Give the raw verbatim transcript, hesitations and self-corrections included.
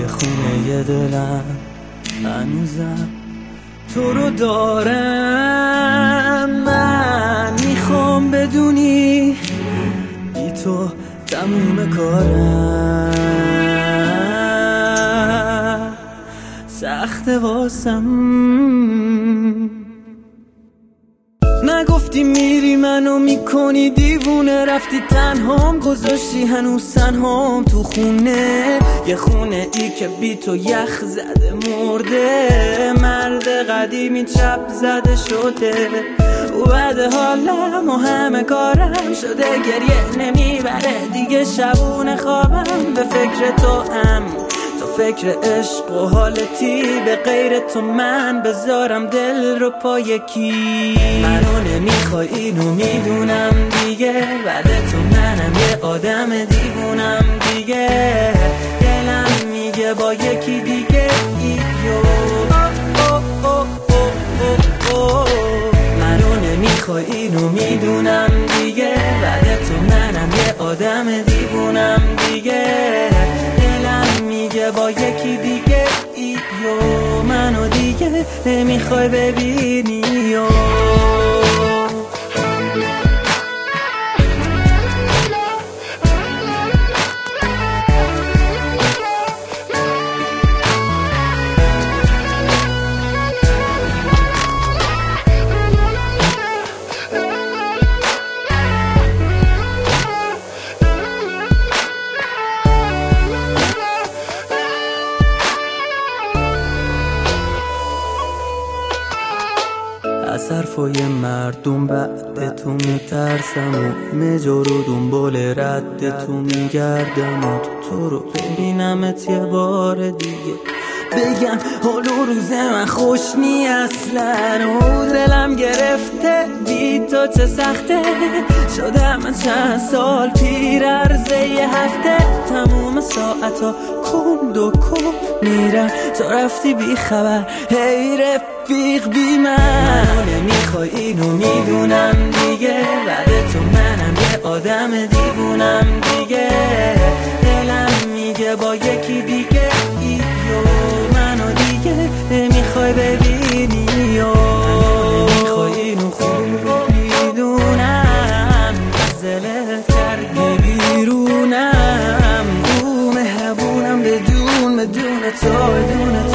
توی خونه دلم هنوزم تو رو دارم. من میخوام بدونی بی تو تموم کارم سخت واسم. نگفتی میری منو میکنی دیوونه، رفتی تنهام گذاشتی هنوز تنهام تو خونه، یه خونه ای که بی تو یخ زده مرده، مرد قدیمی چپ زده شده و بعد حالم و همه کارم شده گریه نمیبره دیگه شبونه خوابم به فکر تو هم، تو فکر عشق و حالتی به غیر تو من بذارم دل رو پای کی؟ منو نمیخوای اینو میدونم دیگه، بعد تو منم یه آدم دیوونم دیگه، دلم میگه با یکی دیگه ایو منو نمیخوای اینو میدونم دیگه، بعد تو منم یه آدم دیوونم دیگه، دلم میگه با یکی دیگه ایو منو دیگه نمیخوای ببینی یو. از حرفای مردم بعد تو میترسم و همه جا رو دنبال رد تو میگردم و تو تو رو ببینمت یه بار دیگه بگم حال و روز من خوش نی اصلا و دلم گرفته بی تو چه سخته، شدم من چند سال پیر عرضه یه هفته، تموم ساعتا کند و کند میرم تا رفتی بی خبر هی رفیق بی من. منو نمیخوای اینو میدونم دیگه، بعد تو منم یه آدم دیوونم دیگه، دلم میگه با یکی دیگه ایو منو دیگه نمیخوای ببینی یو. نمیخوای اینو خوب میدونم، ازلت کردی بیرونم، او مهربونم بدون بدون تو بدون تو